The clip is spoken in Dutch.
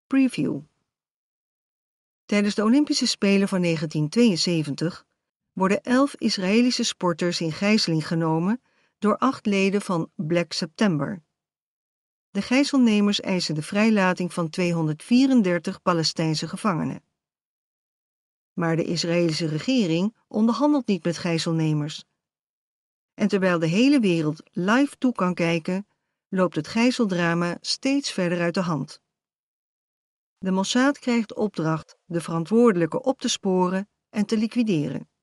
Preview. Tijdens de Olympische Spelen van 1972 worden 11 Israëlische sporters in gijzeling genomen door 8 leden van Black September. De gijzelnemers eisen de vrijlating van 234 Palestijnse gevangenen. Maar de Israëlische regering onderhandelt niet met gijzelnemers. En terwijl de hele wereld live toe kan kijken, loopt het gijzeldrama steeds verder uit de hand. De Mossad krijgt opdracht de verantwoordelijken op te sporen en te liquideren.